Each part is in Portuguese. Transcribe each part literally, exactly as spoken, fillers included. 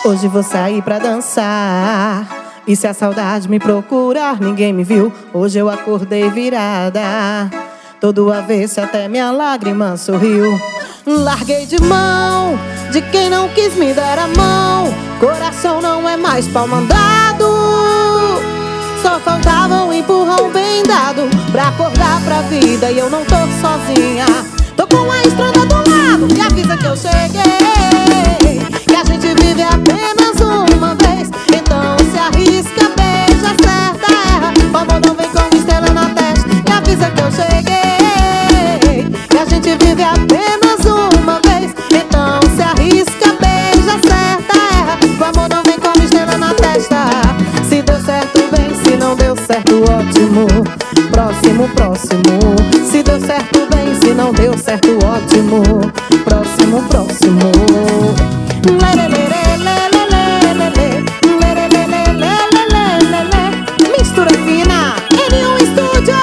Hoje vou sair pra dançar, e se a saudade me procurar, ninguém me viu. Hoje eu acordei virada, todo avesso até minha lágrima sorriu. Larguei de mão de quem não quis me dar a mão. Coração não é mais pau mandado, só faltava um empurrão bem dado pra acordar pra vida. E eu não tô sozinha, tô com a estrada do lado que avisa que eu cheguei, que a gente vive apenas uma vez. Então se arrisca, beija, acerta, erra. O amor não vem com estrela na testa, que avisa que eu cheguei, que a gente vive apenas uma vez. Então se arrisca, beija, acerta, erra. O amor não vem com estrela na testa. Se deu certo, bem, se não deu certo, ótimo. Próximo, próximo. Se deu certo, bem, se não deu certo, ótimo. Próximo, próximo. Mistura fina, N um Estúdio.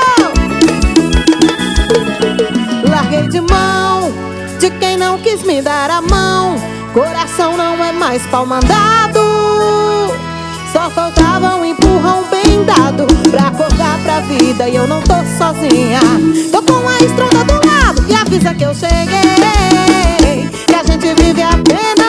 Larguei de mão de quem não quis me dar a mão. Coração não é mais pau mandado, só faltava um empurrão bem dado pra acordar pra vida. E eu não tô sozinha, tô com a estrada do lado que avisa que eu cheguei, que a gente vive apenas